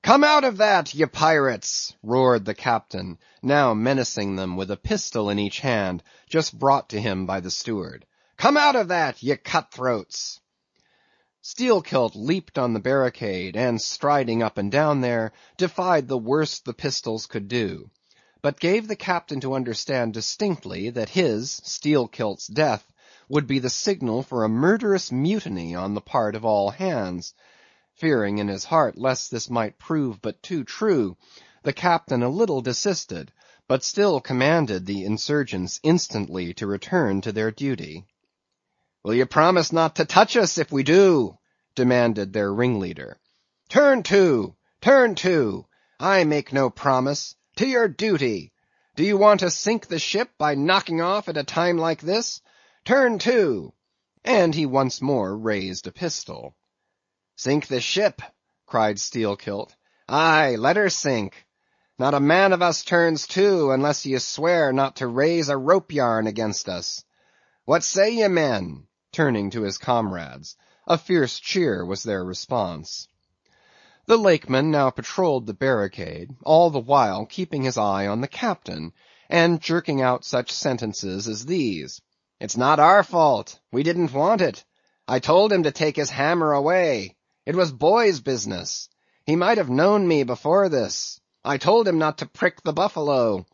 "Come out of that, ye pirates!" roared the captain, now menacing them with a pistol in each hand, just brought to him by the steward. "Come out of that, ye cut-throats!" Steelkilt leaped on the barricade, and striding up and down there, defied the worst the pistols could do; but gave the captain to understand distinctly that his, Steelkilt's death, would be the signal for a murderous mutiny on the part of all hands. Fearing in his heart lest this might prove but too true, the captain a little desisted, but still commanded the insurgents instantly to return to their duty. "Will ye promise not to touch us, if we do?" demanded their ringleader. "Turn to! Turn to! I make no promise. To your duty! Do you want to sink the ship by knocking off at a time like this? Turn to!" And he once more raised a pistol. "Sink the ship!" cried Steelkilt. "Aye, let her sink. Not a man of us turns to, unless ye swear not to raise a rope yarn against us. What say ye, men?" turning to his comrades. A fierce cheer was their response. The Lakeman now patrolled the barricade, all the while keeping his eye on the captain, and jerking out such sentences as these: "It's not our fault. We didn't want it. I told him to take his hammer away. It was boy's business. He might have known me before this. I told him not to prick the buffalo.